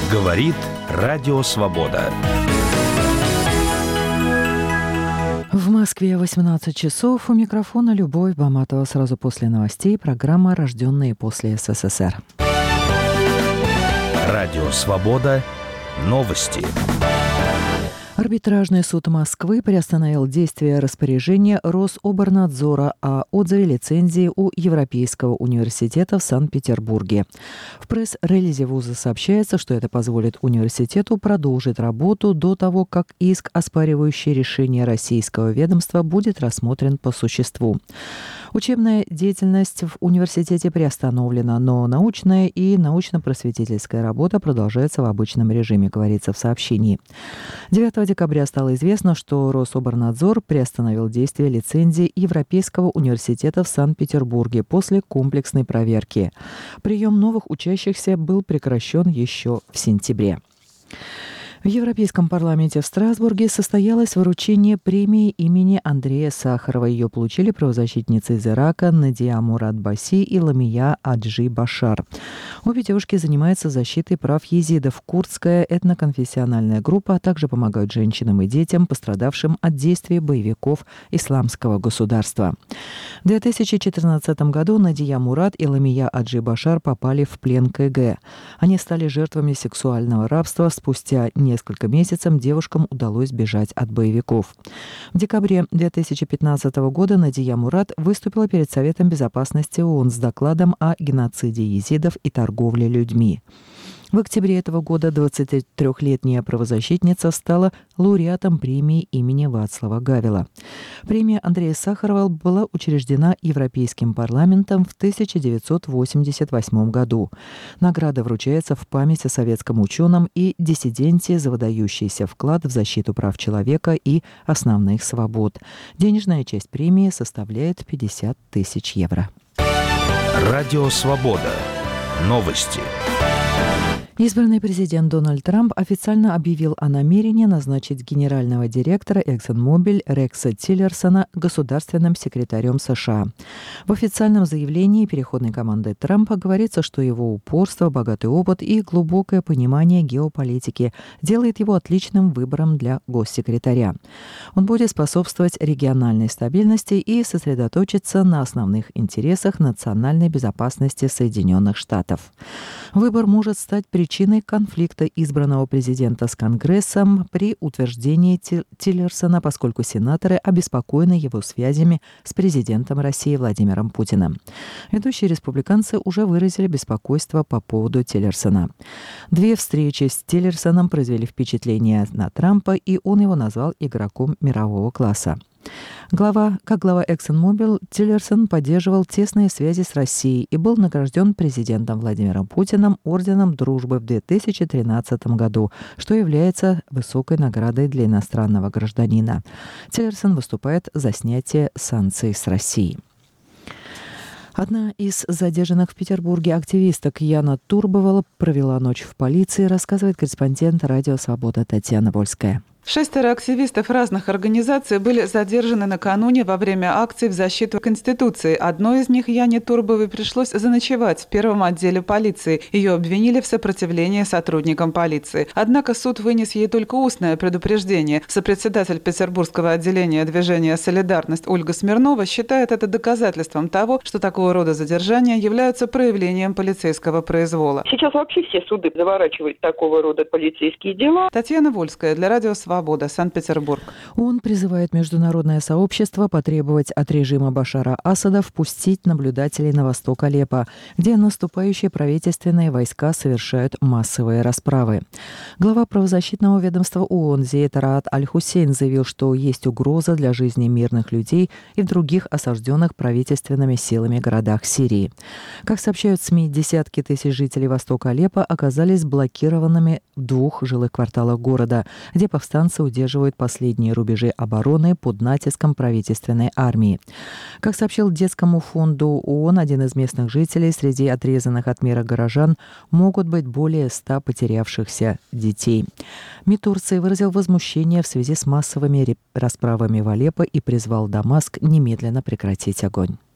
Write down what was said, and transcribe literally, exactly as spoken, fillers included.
Говорит Радио Свобода. В Москве восемнадцать часов. У микрофона Любовь Баматова. Сразу после новостей программа «Рожденные после СССР». Радио Свобода. Новости. Арбитражный суд Москвы приостановил действие распоряжения Рособорнадзора о отзыве лицензии у Европейского университета в Санкт-Петербурге. В пресс-релизе вуза сообщается, что это позволит университету продолжить работу до того, как иск, оспаривающий решение российского ведомства, будет рассмотрен по существу. Учебная деятельность в университете приостановлена, но научная и научно-просветительская работа продолжается в обычном режиме, говорится в сообщении. девятого декабря стало известно, что Рособорнадзор приостановил действие лицензии Европейского университета в Санкт-Петербурге после комплексной проверки. Прием новых учащихся был прекращен еще в сентябре. В Европейском парламенте в Страсбурге состоялось вручение премии имени Андрея Сахарова. Ее получили правозащитницы из Ирака Надия Мурад-Баси и Ламия Аджи-Башар. Обе девушки занимаются защитой прав езидов. Курдская этноконфессиональная группа, а также помогают женщинам и детям, пострадавшим от действий боевиков Исламского государства. В две тысячи четырнадцатом году Надия Мурад и Ламия Аджи-Башар попали в плен ка гэ. Они стали жертвами сексуального рабства. Спустя несколько месяцев девушкам удалось бежать от боевиков. В декабре две тысячи пятнадцатого года Надия Мурад выступила перед Советом безопасности ООН с докладом о геноциде езидов и торговле людьми. В октябре этого года двадцатитрёхлетняя правозащитница стала лауреатом премии имени Вацлава Гавела. Премия Андрея Сахарова была учреждена Европейским парламентом в тысяча девятьсот восемьдесят восьмом году. Награда вручается в память о советском ученом и диссиденте за выдающийся вклад в защиту прав человека и основных свобод. Денежная часть премии составляет пятьдесят тысяч евро. Радио Свобода. Новости. Избранный президент Дональд Трамп официально объявил о намерении назначить генерального директора ExxonMobil Рекса Тиллерсона государственным секретарем США. В официальном заявлении переходной команды Трампа говорится, что его упорство, богатый опыт и глубокое понимание геополитики делает его отличным выбором для госсекретаря. Он будет способствовать региональной стабильности и сосредоточиться на основных интересах национальной безопасности Соединенных Штатов. Выбор может стать причиной Причиной конфликта избранного президента с Конгрессом при утверждении Тиллерсона, поскольку сенаторы обеспокоены его связями с президентом России Владимиром Путиным. Ведущие республиканцы уже выразили беспокойство по поводу Тиллерсона. Две встречи с Тиллерсоном произвели впечатление на Трампа, и он его назвал игроком мирового класса. Глава, как глава ExxonMobil, Тиллерсон поддерживал тесные связи с Россией и был награжден президентом Владимиром Путиным орденом дружбы в две тысячи тринадцатом году, что является высокой наградой для иностранного гражданина. Тиллерсон выступает за снятие санкций с России. Одна из задержанных в Петербурге активисток Яна Турбовала провела ночь в полиции, рассказывает корреспондент «Радио Свобода» Татьяна Вольская. Шестеро активистов разных организаций были задержаны накануне во время акции в защиту Конституции. Одной из них, Яне Турбовой, пришлось заночевать в первом отделе полиции. Ее обвинили в сопротивлении сотрудникам полиции. Однако суд вынес ей только устное предупреждение. Сопредседатель Петербургского отделения движения «Солидарность» Ольга Смирнова считает это доказательством того, что такого рода задержания являются проявлением полицейского произвола. Сейчас вообще все суды заворачивают такого рода полицейские дела. Татьяна Вольская для Радио Свобода. Свобода, Санкт-Петербург. Он призывает международное сообщество потребовать от режима Башара Асада впустить наблюдателей на восток Алеппо, где наступающие правительственные войска совершают массовые расправы. Глава правозащитного ведомства ООН Зейд Раат Аль-Хусейн заявил, что есть угроза для жизни мирных людей и в других осажденных правительственными силами городах Сирии. Как сообщают СМИ, десятки тысяч жителей востока Алеппо оказались блокированными в двух жилых кварталах города, где повстанцы удерживают последние рубежи обороны под натиском правительственной армии. Как сообщил Детскому фонду ООН один из местных жителей, среди отрезанных от мира горожан могут быть более ста потерявшихся детей. МИД Турции выразил возмущение в связи с массовыми расправами в Алеппо и призвал Дамаск немедленно прекратить огонь.